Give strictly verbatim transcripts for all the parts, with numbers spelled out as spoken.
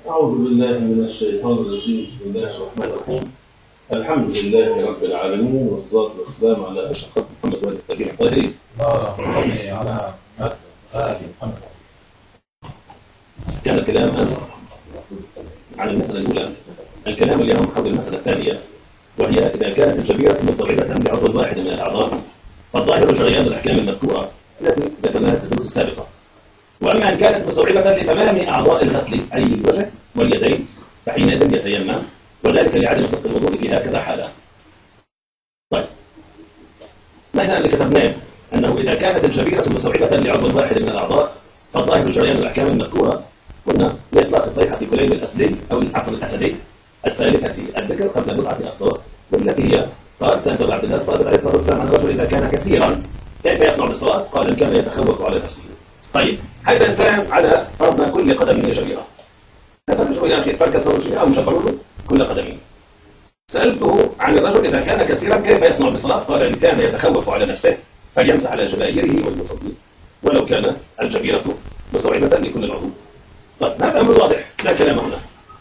أعوذ بالله من الشيطان الرجيم. بسم الله الرحمن الرحيم. الحمد لله رب العالمين، والصلاة والسلام على أشرف محمد والتابعين الطاهرين. اللهم صل على آل محمد. كان الكلام أمس عن المسألة الأولى، الكلام اليوم حول المسألة الثانية، وهي إذا كانت الجبيرة مستوعبة بعضو واحد من الأعضاء فالظاهر جريان الأحكام المذكورة التي ذكرناها في الدروس السابقة. وأما إن كانت مستوعبة لتمام أعضاء الغسل أي الوجه واليدين فحينئذ يتيمم، وذلك لعدم صدق الوضوء في هكذا حالة. طيب، نحن اللي كتبناه أنه إذا كانت الجبيرة مستوعبة لعضو واحد من الأعضاء فالظاهر جريان الأحكام المذكورة، قلنا لإطلاق صيحة كلين الأسدي أو العقل الأسدي الثالثة الذكر قبل بضعة أسطر، والتي هي قال سألت عبد الله الصادق عليه الصلاة والسلام عن الرجل إذا كان كثيرا كيف يصنع بالصلاة؟ قال إن كان يتخوف على نفسه. طيب، هذا الإنسان على فرض كل قدم جبيرة، نسأل شوية يا أخي فركسه شيء أو مشبره كل قدمين. سألته عن الرجل إذا كان كثيرا كيف يصنع بالصلاة؟ قال إن كان يتخوف على نفسه فليمسح على جبائره ويصلي ولو كان الجبيرة مستوعبة لكل العضو. طيب، هذا أمر واضح لا كلام هنا.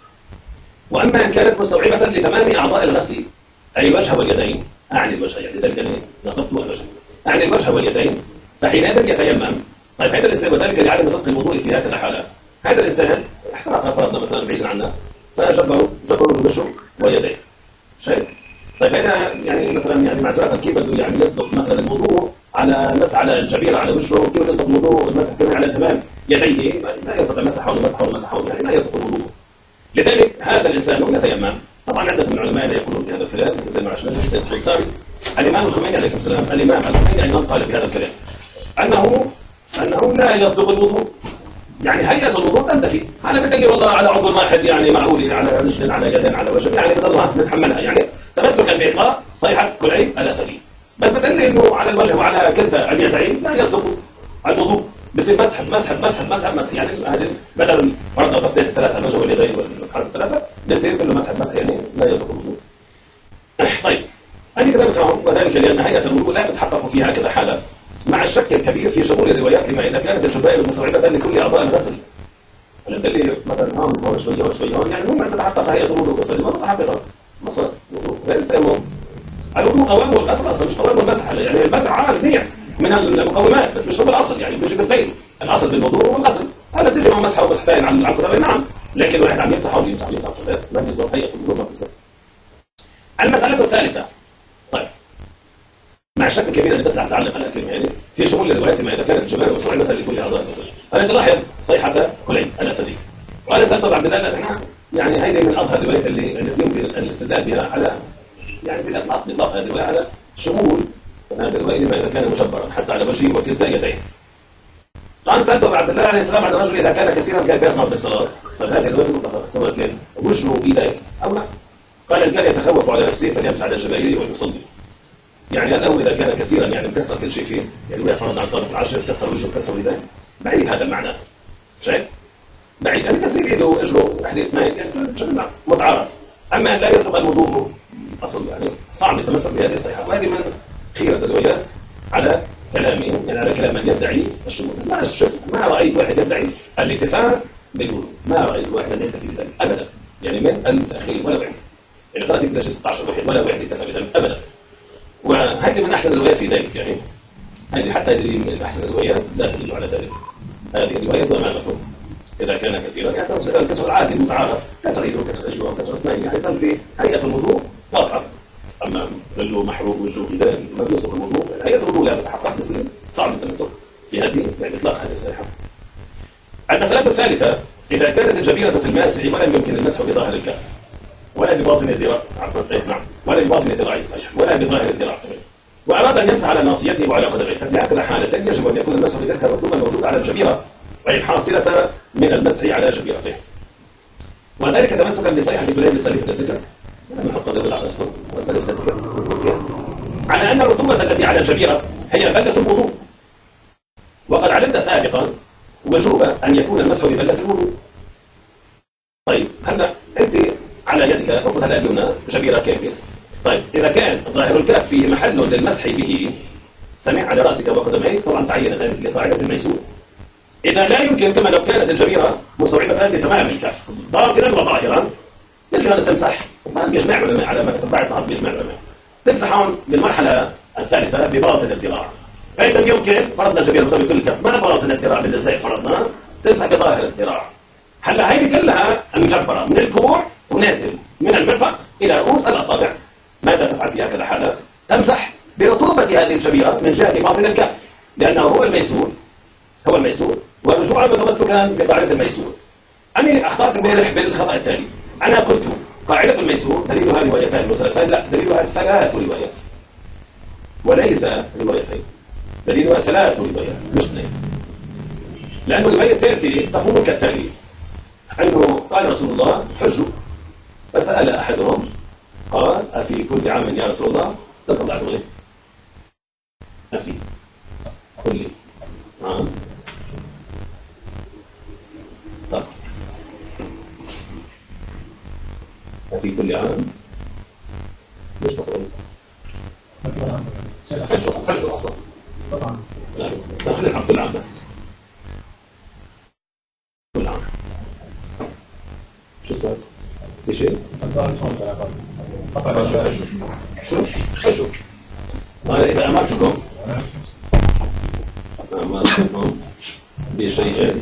وأما إن كانت مستوعبة لتمام أعضاء الغسل أي الوجه واليدين، أعني الوجه يعني ذلك نصبت الوجه، أعني الوجه واليدين فحينئذ يتيمم. طيب، هذا الإنسان وذلك لعدم صدق الوضوء في هذه الحالة، هذا الإنسان احترق فرضنا مثلا بعيدا عنا فجبروا جبروا الوجه ويديه شيء. طيب، هذا يعني مثلا يعني معذرة كيف بده يعني يصدق مثلا الوضوء على المسح على الجبيرة على وجهه، كيف يصدق الوضوء المسح كمان على تمام يديه؟ لا يصدق المسح والمسح والمسح يعني لا يصدق الوضوء. لذلك هذا الإنسان يتيمم. طبعا عدة من العلماء يقولون بهذا الكلام زي ما عشنا في الخلصاري. الإمام الخميني عليه السلام الإمام الخميني أيضا قال بهذا الكلام أنه أنه لا يصدق الوضوء، يعني هيئة الوضوء تنتفي. أنا بدي والله على عضو واحد يعني معقول على رجل على يدين على وجه يعني بضلها نتحملها يعني تمسكا بإطلاق صيحة كلين الأسدي. بس بتقلي إنه على الوجه وعلى كلتا اليدين لا يصدق الوضوء، بصير مسح مسح مسح مسح مسح يعني هذا بدل فرض غسلين الثلاثة الوجه واليدين والمسح الثلاثة بصير كله مسح مسح يعني لا يصدق الوضوء. طيب، أنا كتبت معهم وذلك لأن هيئة الوضوء لا تتحقق في هكذا حالة مع الشك الكبير في شمول الروايات لما إذا كانت الجبائر مستوعبة لكل أعضاء الغسل. أنا بدي مثلا هون هون شوية هون شوية هون يعني مو ما تتحقق هيئة الوضوء بس ما تتحقق مصر الوضوء غير التيمم. الوضوء قوامه الأصل أصلا مش قوامه المسح، يعني المسح عامل منيح من المقومات بس مش هو الأصل، يعني بيجي بالبين الأصل بالوضوء والغسل. هذا بتجي مع مسحه ومسحتين عن العقدين نعم، لكن واحد عم يمسح أو يمسح يمسح شغلات ما بيصدق هيئة الوضوء ما بيصدق. المسألة الثالثة، طيب مع الشك الكبير اللي بس تعلق على الكلمة يعني في شمول الروايات ما إذا كانت الجبائر مستوعبة لكل أعضاء الجسد. أنا تلاحظ صيحة كلين الأسدي، وأنا سألت عبد الله إحنا يعني هذه من أظهر الروايات اللي يمكن الاستدلال بها على يعني بالإطلاق بالإطلاق هذه الرواية على شمول هذه الرواية لما إذا كان مشبرا حتى على وجهه وكلتا يديه. قال سألت عبد الله عليه السلام عن الرجل إذا كان كثيرا كيف يصنع بالصلاة؟ قال هذه الرواية مطلقة في الصلاة كان وجهه إيديه أو لا؟ قال إن كان يتخوف على نفسه فليمسح على جبائره ويصلي. يعني الأول إذا كان كثيرا يعني مكسر كل شيء فيه، يعني ما يفرض عن طرف العشر كسر وجهه كسر يديه، بعيد هذا المعنى شايف؟ بعيد يعني كثير يده وأجره واحد اثنين يعني شكل متعارف. أما أن لا يصدق الوضوء أصل يعني صعب التمسك بهذه الصيحة، وهذه من خيرة الروايات على كلامهم يعني على كلام من يدعي الشمول. بس ما الشك ما رأيت واحد يدعي الاتفاق بالوضوء، ما رأيت واحد يدعي بذلك أبدا، يعني من الأخير ولا واحد يعني قرأت في ستة عشر واحد ولا واحد يتفق بذلك أبدا. وهذه من أحسن الروايات في ذلك، يعني هذه حتى هذه من أحسن الروايات لا تدل على ذلك. هذه الرواية ضمانته إذا كان كثيرا يعني الكسر العادي المتعارف كسر يده وكسر أجوه وكسر اثنين يعني يظل في هيئة الوضوء واضحة. أما له محروق وجهه إذا ما بيصدق الوضوء هيئة الوضوء لا تتحقق بصير صعب التمسك بهذه يعني إطلاق هذه الصيحة. المسألة الثالثة، إذا كانت الجبيرة في الماسح ولم يمكن المسح بظاهر الكف ولا بباطن الذراع عفوا نعم ولا بباطن الذراع صحيح ولا بظاهر الذراع وأراد أن يمسح على ناصيته وعلى قدميه، ففي هكذا حالة يجب أن يكون المسح بذلك الرطوبة الموجودة على الجبيرة أي الحاصلة من المسح على جبيرته، وذلك تمسكا بصيحة كلين سليفة الذكر نحط ذلك على أصلا وسليفة الذكر على أن الرطوبة التي على الجبيرة هي بلة الوضوء، وقد علمت سابقا وجوب أن يكون المسح ببلة الوضوء. طيب هلا أنت على يدك أخذها اليمنى جبيرة كاملة. طيب إذا كان ظاهر الكف فيه محل للمسح به سمع على رأسك وقدميك طبعا تعين ذلك لقاعدة الميسور. إذا لا يمكن كما لو كانت الجبيرة مستوعبة لتمام الكف باطنا وظاهرا يمكن أن تمسح ما بيجمع العلماء على ما تتبع العرض بيجمع العلماء تمسحون بالمرحلة الثالثة بباطن الذراع. فإن لم يمكن فرضنا الجبيرة مسوي كل الكف ما باطن الذراع بالنساء فرضنا تمسح بظاهر الذراع. هلا هذه كلها المجبرة من الكوع ونازل من المرفق إلى رؤوس الأصابع. ماذا تفعل في هكذا حالة؟ تمسح برطوبة هذه الجبيرة من جهة باطن الكف لأنه هو الميسور هو الميسور والرجوع متمسكا بقاعدة الميسور. أنا أخطأت امبارح بالخطأ التالي. أنا قلت قاعدة الميسور دليلها روايتان مسألتان لا دليلها ثلاث روايات وليس روايتين دليلها ثلاث روايات مش اثنين. لأن الرواية الثالثة تقول كالتالي أنه قال رسول الله حجوا فسأل أحدهم قال أفي كل عام يا رسول الله تطلع له أفي قل لي عام طب أفي كل عام ليش تقول حجوا حجوا أفضل طبعا لا خلينا كل عام بس كل عام شو صار؟ في شيء؟ شو؟ شو؟ أنا إذا أمرتكم أمرتكم بشيء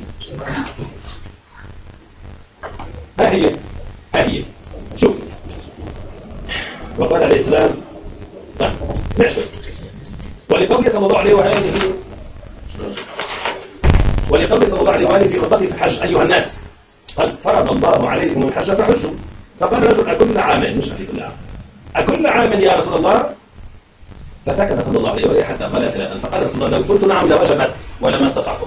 ها هي ها هي شوف وقال عليه السلام طيب اسمع شوي ولقوله صلى الله عليه وآله ولقوله صلى الله عليه وآله في خطبه في الحج أيها الناس قد فرض الله عليكم الحج فحجوا. فقال رجل أكل عام مش في كل عام أكل عام يا رسول الله فسكت صلى الله عليه وآله حتى قال ثلاثا فقال رسول الله لو قلت نعم لوجبت ولما استطعتم.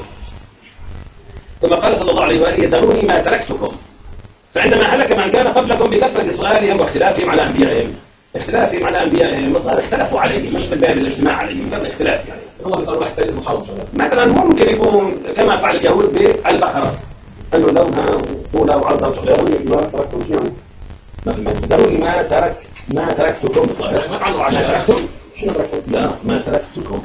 ثم قال صلى الله عليه وآله ذروني ما تركتكم فعندما هلك من كان قبلكم بكثرة سؤالهم واختلافهم على أنبيائهم اختلافهم على أنبيائهم اختلفوا عليه مش من باب الاجتماع عليهم كان اختلاف يعني والله بيصير واحد اسمه حرام مثلا ممكن يكون كما فعل اليهود بالبقرة أنه لونها طولها وعرضها وشغلها ما تركتم شيئا ما في مجد ذروني ما ترك ما تركتكم ما عنده عشان تركتم شنو تركتم لا ما تركتكم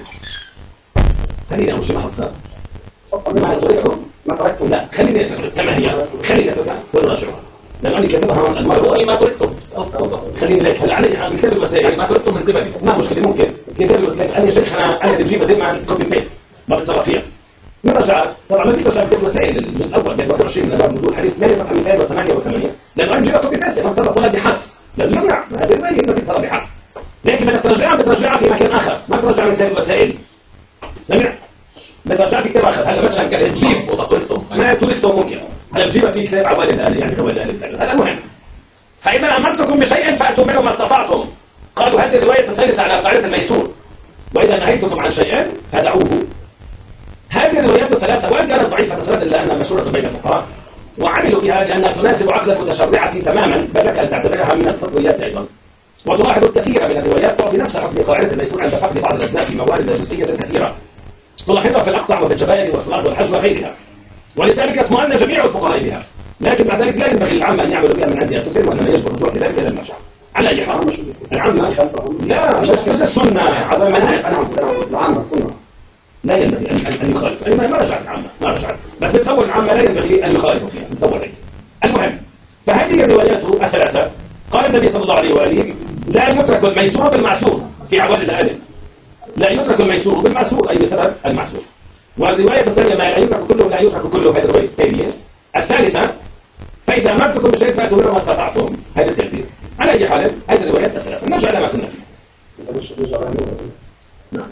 خلينا مش محطة ما تركتم ما تركتم لا خلينا كما هي خلينا ونراجعها لأنه أنا كتبها المرة ما تركتم خلينا لك هلا عليها من كتاب الوسائل ما تركتم من قبلي ما مشكلة ممكن كتاب الوسائل أنا شيخ أنا أنا بجيبها دائما كوبي بيست ما بتصرف فيها نرجع طبعا ما بيقدر كتاب الوسائل الجزء الأول من واحد وعشرين من باب نقول حديث ثمانية صفحة مئتين وثمانية وثمانين لأنه أنا جيبها كوبي بيست ما بتصرف ولا بحث لأنه يمنع هذه ما هي ما بتصرف بحث لكن بدك ترجعها بترجعها في مكان آخر ما ترجع من كتاب الوسائل سمع بترجع في كتاب آخر هلا مش هنقدر تجيب وتطلتم ما تركتم ممكن هلا بجيبها في كتاب عوالي الآلة يعني عوالي الآلة هذا المهم. فإذا أمرتكم بشيء فأتوا منه ما استطعتم قالوا هذه الرواية تختلف على قاعدة الميسور وإذا نهيتكم عن شيء فدعوه. هذه الروايات الثلاثة وإن كانت ضعيفة تسرد إلا أنها مشهورة بين الفقهاء وعملوا بها لأنها تناسب عقل المتشرعة تماما بل لك أن تعتبرها من الفطريات أيضا. وتلاحظ الكثير من الروايات تعطي نفس حكم قاعدة الميسور عند فقد بعض الأجزاء في موارد جزئية كثيرة تلاحظها في الأقطع وفي الجبائر والصلاة والحج وغيرها ولذلك اطمأن جميع الفقهاء بها. لكن مع ذلك لا ينبغي العامة أن يعملوا بها من عند أنفسهم وإنما يجب الرجوع في ذلك إلى المرجع. على أي حال العامة لا مش السنة على منهج العامة السنة لا ينبغي أن يخالف لأنه ما رجعت العامة ما رجعت بس نتصور العامة لا ينبغي أن يخالفوا فيها نتصور ذلك. المهم فهذه الروايات الثلاثة قال النبي صلى الله عليه وآله لا يترك الميسور بالمعسور في عوالد الآلة لا يترك الميسور بالمعسور أي بسبب المعسور. والرواية الثانية ما لا يترك كله لا يترك كله هذه الرواية الثانية. الثالثة فإذا أمرتكم بشيء فأتوا منه ما استطعتم هذا التأثير. على أي حال هذه الروايات الثلاثة نرجع إلى ما كنا فيه. نعم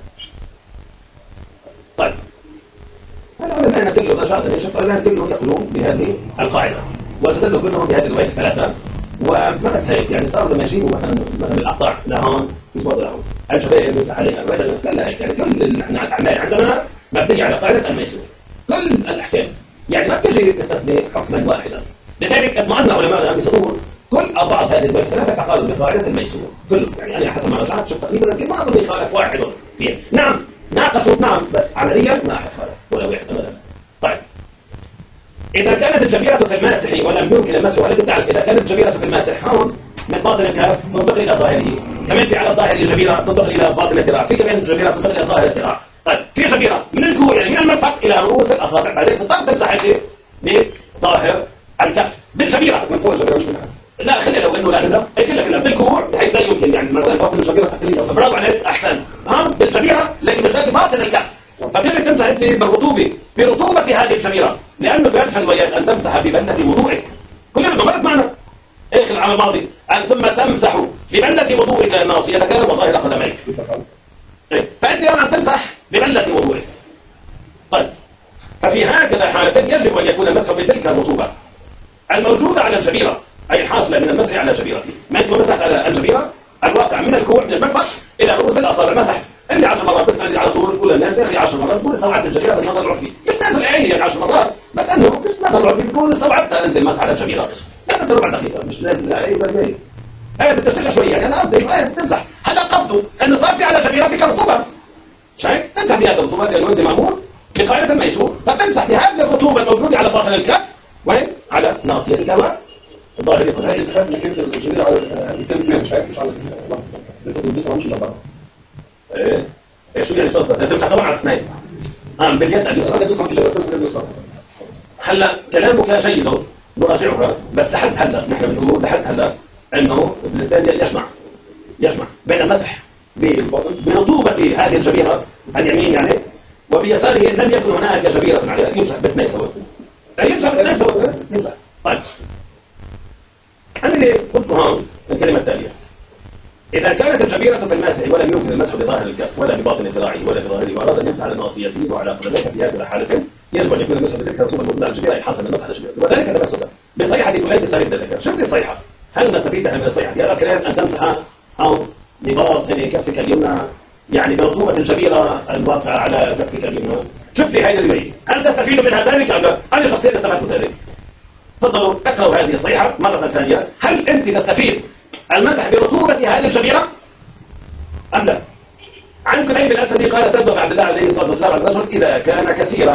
طيب العلماء كلهم نشاط العلماء كلهم يقولون بهذه القاعدة واستدلوا كلهم بهذه الرواية الثلاثة وما بس هيك يعني صاروا لما يجيبوا مثلا مثلا الأقطع لهون يتوضوا لهون الشباب يمسح عليها لا لا هيك يعني كل اللي احنا عندنا مبنية على قاعدة الميسور كل الأحكام يعني ما تجي تستثني حكما واحدا. لذلك اطمأن علماء يصدرون كل أضعاف هذه الرواية الثلاثة قالوا بقاعدة الميسور كله يعني أنا حسب ما رجعت شفت تقريبا يمكن ما أظن يخالف واحد فيها. نعم ناقشوا نعم بس عمليا ما أحد خالف ولا واحد أبدا. طيب إذا كانت الجبيرة في الماسح ولم يمكن المسح ولكن تعرف إذا كانت الجبيرة في الماسح هون من باطن الكف تنتقل إلى ظاهره كمان في على الظاهر الجبيرة تنتقل إلى باطن الذراع في كمان الجبيرة تنتقل إلى ظاهر الذراع. طيب في جبيرة من الكوع يعني من المرفق إلى رؤوس الأصابع الاصابع، بعدين تضطر تمسح شيء بظاهر الكف بالجبيره من فوق الجبيره مش من تحت. لا خلينا لو انه لا لا قلت لك لا بالكوع بحيث لا يمكن يعني مثلا باطن الجبيره تحتيه. برافو عليك احسن ها بالجبيره لكن مش باطن الكف. فبتجي تمسح انت بالرطوبه برطوبه هذه الجبيره لانه بيدخل وياك ان تمسح ببله وضوئك. كلنا بنغلط معنا اخر العام الماضي أن ثم تمسح ببله وضوئك ناصيتك وظاهر قدميك. فانت الان تمسح ببله وضوئك. طيب ففي هكذا حالتين يجب ان يكون المسح بتلك الرطوبه الموجوده على الجبيره اي الحاصله من المسح على جبيرته. من مسح على الجبيره الواقع من الكوع من المرفق الى رؤوس الاصابع مسح اللي عشر مرات بتقلي على طول كل الناس يا اخي عشر مرات تقول استوعبت الجبيره بالنظر العرفي بالناس العيني يعني عشر مرات بس انه بالنظر العرفي بتقول استوعبتها انت المسح على الجبيره لا انت ربع دقيقه مش لازم لا اي بالمية ايه بتستشعر شويه يعني انا قصدي ايه تمسح هلا قصده انه صار في على جبيرتك رطوبه شايف تمسح بهذه الرطوبه لانه انت مامور بقاعده الميسور فتمسح بهذه الرطوبه الموجوده على باطن الكف وين على ناصيتك الظاهر يكون هاي الكف لكن الجبيره على الكف مش عارف مش على الجسم مش على ايه ايش شو يعني صوت انت مش طبعا على اثنين اه باليد اليسرى اليسرى في جبهه بس اليسرى. هلا كلامك جيد نراجعها بس لحد هلا نحن بنقول لحد هلا انه الانسان يجمع يجمع بين المسح برطوبه هذه الجبيره اليمين يعني وبيساره لم يكن هناك جبيره عليها يمسح باثنين سوا يمسح باثنين سوا يمسح. طيب انا اللي قلت هون الكلمه التاليه إذا كانت الجبيرة في الماسح ولم يمكن المسح بظاهر الكف ولا بباطن الذراع ولا بظاهره وأراد أن يمسح على ناصيته وعلى قدميه في هذه الحالة يجب أن يكون المسح بتلك الرطوبة الموجودة على الجبيرة يحصل المسح على الجبيرة وذلك تمسكا بصيحة فلان بسريد الذكر. شوف لي الصيحة هل نستفيدها من الصيحة؟ يا كلام أن تمسح أو بباطن كفك اليمنى يعني برطوبة الجبيرة الواقعة على كفك اليمنى. شوف لي هذه الرواية هل تستفيد منها ذلك أم لا؟ أنا شخصيا استفدت ذلك. تفضلوا اقرأوا هذه الصيحة مرة ثانية. هل أنت تستفيد المسح برطوبة هذه الجبيرة أم لا؟ عن كليب الأسدي قال صدق عبد الله عليه الصلاة والسلام عن الرجل إذا كان كثيرا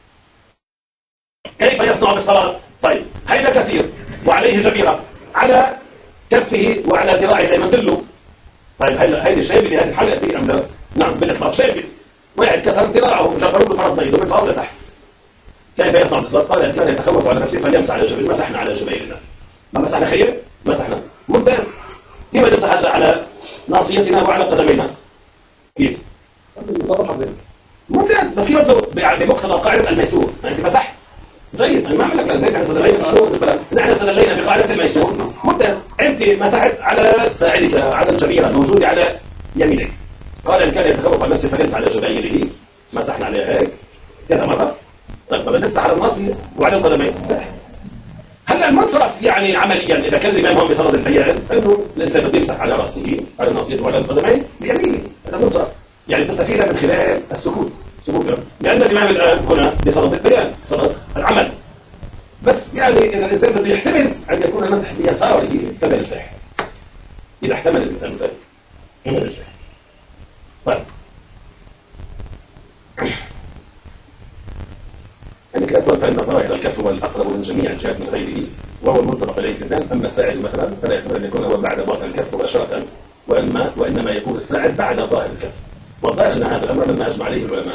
كيف يصنع بالصلاة؟ طيب هذا كثير وعليه جبيرة على كفه وعلى ذراعه لما دله. طيب هذا هذا الشيء اللي هذه الحلقة فيه أم لا؟ نعم بالإطلاق شيء واحد كسر ذراعه وجبروا له فرض بيضه من فوق لتحت. كيف يصنع بالصلاة؟ قال كان يتخوف على نفسه فليمسح على الجبير. مسحنا على جبيرنا. ما مسحنا خير؟ مسحنا ممتاز. كيف نمسح على ناصيتنا وعلى قدمينا؟ كيف؟ ممتاز بس كيف بمقتضى قاعدة الميسور انت مسحت جيد انا ما اعمل لك البيت احنا استدلينا بالشهور نحن استدلينا بقاعدة الميسور ممتاز انت مسحت على ساعدك على الجبيرة الموجودة على يمينك. قال ان كان يتخوف عن نفسه فليمسح على جبيره مسحنا عليها هيك كذا مرة. طيب ما نمسح على الناصية وعلى القدمين هلا المنصرف يعني عمليا اذا كان الامام هون بصدد البيان انه الانسان بده يمسح على راسه على ناصيته وعلى القدمين بيمينه هذا منصرف يعني تستفيد من خلال السكوت سكوت لان الامام الان هنا بصدد البيان صدد العمل بس يعني اذا الانسان بده يحتمل ان يكون المسح بيساره كما يمسح اذا احتمل الانسان ذلك كما يمسح. طيب عندك الأكبر فإن ظاهر الكف هو الأقرب من جميع الجهات من غيره وهو المنطبق عليه في الثاني. أما الساعد مثلا فلا يحتمل أن يكون هو بعد ظاهر الكف مباشرة وإنما وإنما يكون الساعد بعد ظاهر الكف. والظاهر أن هذا الأمر مما أجمع عليه العلماء